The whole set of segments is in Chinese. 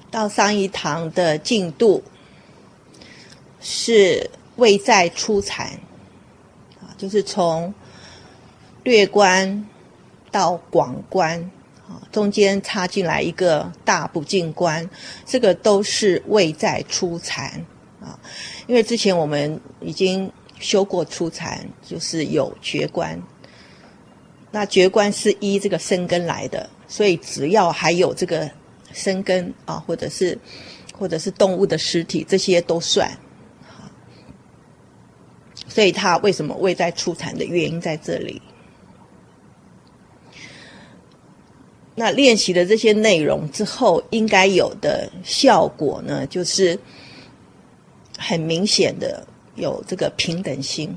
到上一堂的进度是位在初禅，就是从略观到广观，中间插进来一个大不净观，这个都是位在初禅啊。因为之前我们已经修过初禅，就是有觉观，那觉观是依这个生根来的，所以只要还有这个生根啊，或者是动物的尸体，这些都算。所以它为什么位在初禅的原因在这里。那练习了这些内容之后，应该有的效果呢，就是很明显的有这个平等心，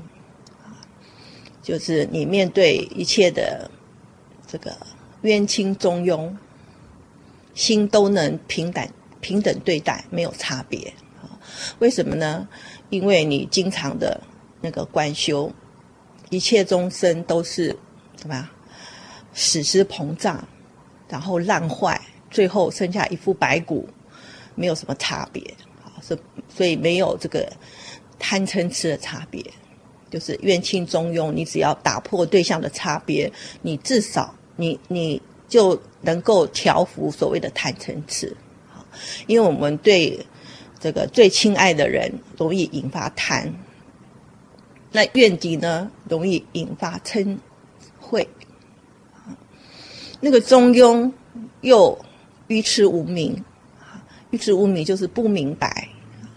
就是你面对一切的这个冤亲中庸，心都能平等对待，没有差别。为什么呢？因为你经常的那个观修，一切众生都是怎么样？死尸膨胀，然后烂坏，最后剩下一副白骨，没有什么差别。所以没有这个贪嗔痴的差别，就是冤亲中庸。你只要打破对象的差别，你至少你就能够调伏所谓的贪嗔痴。因为我们对这个最亲爱的人容易引发贪，那怨敌呢容易引发嗔恚，那个中庸又愚痴无明，愚痴无明就是不明白，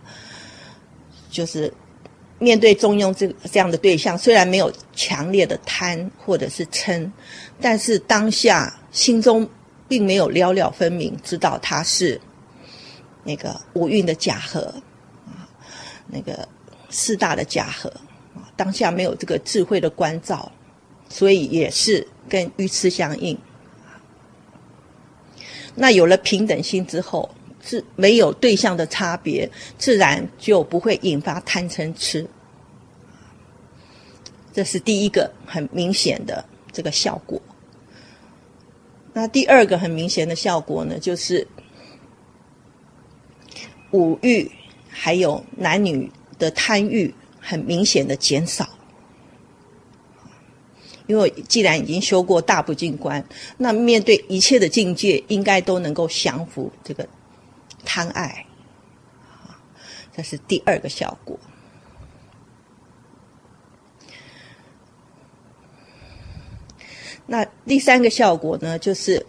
就是面对中庸这样的对象，虽然没有强烈的贪或者是嗔，但是当下心中并没有了了分明，知道它是那个五蕴的假合，那个四大的假合，当下没有这个智慧的关照，所以也是跟愚痴相应。那有了平等心之后，是没有对象的差别，自然就不会引发贪嗔痴。这是第一个很明显的这个效果。那第二个很明显的效果呢，就是五欲还有男女的贪欲很明显的减少。因为既然已经修过大不净观，那面对一切的境界，应该都能够降服这个贪爱，这是第二个效果。那第三个效果呢，就是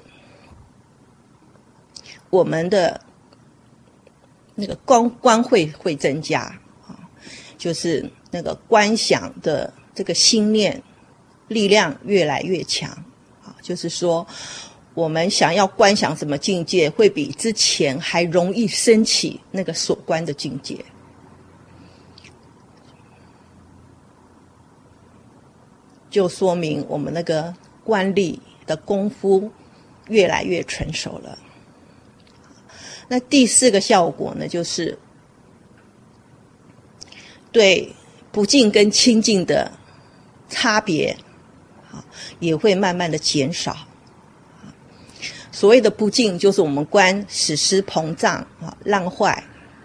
我们的那个观慧会增加，就是那个观想的这个心念力量越来越强，就是说我们想要观想什么境界，会比之前还容易升起那个所观的境界。就说明我们那个观力的功夫越来越成熟了。那第四个效果呢，就是对不净跟清净的差别也会慢慢的减少。所谓的不净，就是我们观死尸膨胀烂坏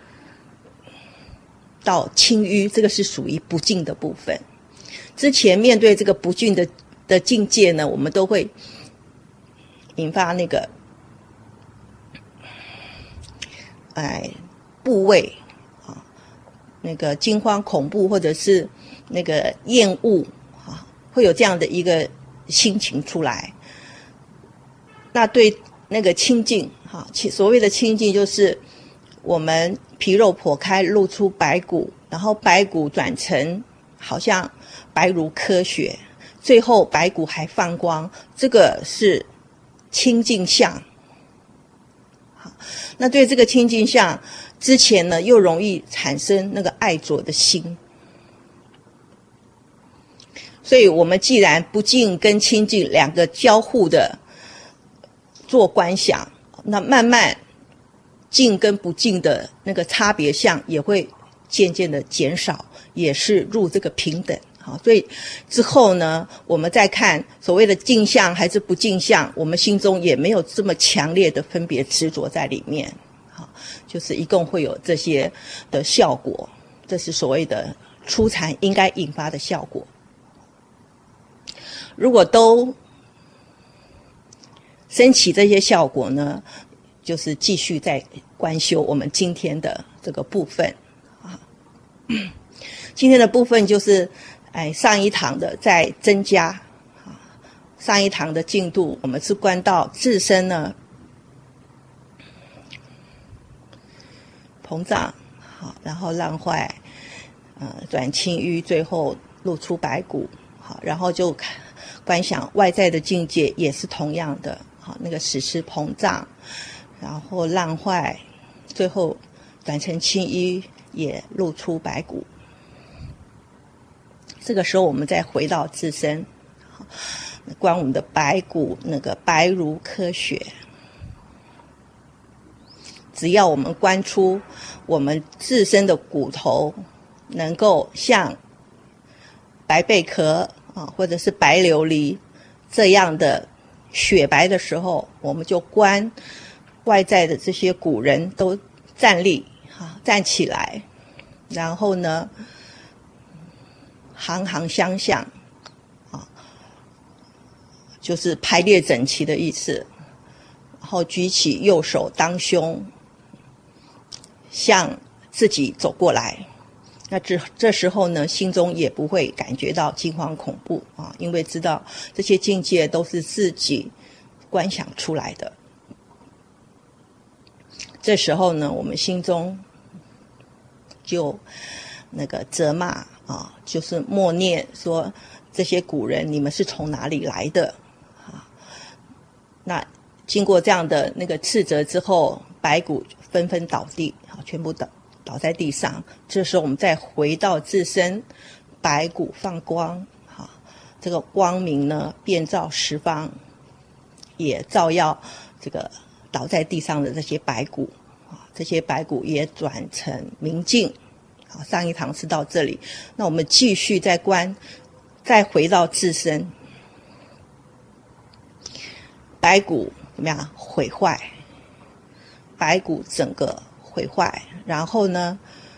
到轻淤，这个是属于不净的部分。之前面对这个不净的境界呢，我们都会引发那个部位那个惊慌恐怖，或者是那个厌恶会有这样的一个心情出来。那对那个清净所谓的清净，就是我们皮肉剖开露出白骨，然后白骨转成好像白如科学，最后白骨还放光，这个是清净相。那对这个清净相之前呢，又容易产生那个爱着的心。所以我们既然不净跟清净两个交互的做观想，那慢慢净跟不净的那个差别相也会渐渐的减少，也是入这个平等。所以之后呢，我们再看所谓的净相还是不净相，我们心中也没有这么强烈的分别执着在里面。 就是一共会有这些的效果，这是所谓的初禅应该引发的效果。如果都升起这些效果呢，就是继续再观修我们今天的这个部分啊。今天的部分就是上一堂的再增加啊，上一堂的进度我们是观到自身呢膨胀，好，然后烂坏，转轻淤，最后露出白骨，好，然后就观想外在的境界也是同样的，好，那个使湿膨胀，然后烂坏，最后转成轻淤，也露出白骨。这个时候我们再回到自身，观我们的白骨，那个白如科学。只要我们观出我们自身的骨头能够像白贝壳啊，或者是白琉璃这样的雪白的时候，我们就观外在的这些古人都站立啊，站起来，然后呢行行相向啊，就是排列整齐的意思，然后举起右手当胸，向自己走过来。那这时候呢，心中也不会感觉到惊慌恐怖啊，因为知道这些境界都是自己观想出来的。这时候呢，我们心中就那个责骂啊，就是默念说这些古人你们是从哪里来的啊？那经过这样的那个斥责之后，白骨纷纷倒地，全部倒在地上。这时候我们再回到自身，白骨放光，这个光明呢遍照十方，也照耀这个倒在地上的这些白骨，这些白骨也转成明镜。上一堂是到这里，那我们继续再观，再回到自身，白骨怎么样毁坏？白骨整个毁坏，然后呢，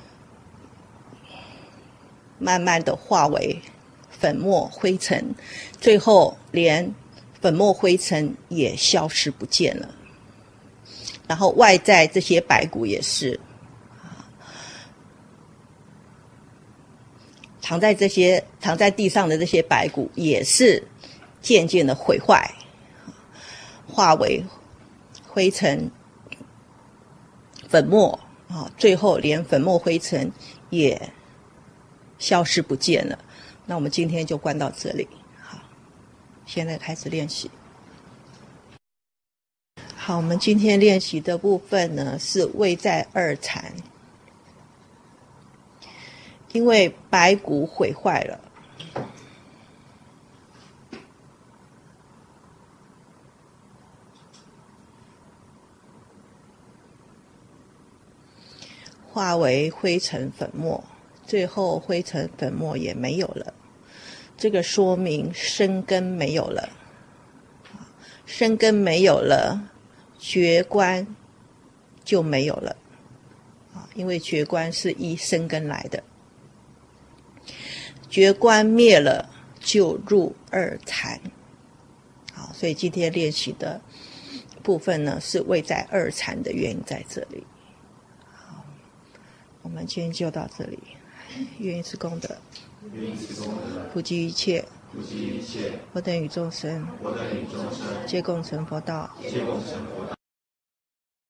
慢慢的化为粉末灰尘，最后连粉末灰尘也消失不见了。然后外在这些白骨也是，躺在地上的这些白骨也是渐渐的毁坏，化为灰尘、粉末啊，最后连粉末灰尘也消失不见了。那我们今天就观到这里，好，现在开始练习。好，我们今天练习的部分呢是位在二禅，因为白骨毁坏了，化为灰尘粉末，最后灰尘粉末也没有了。这个说明生根没有了，生根没有了，觉观就没有了，因为觉观是依生根来的。觉观灭了，就入二禅。好，所以今天练习的部分呢，是位在二禅的原因在这里。好，我们今天就到这里。愿以此功德，普及一切，我等与众生，皆共成佛道。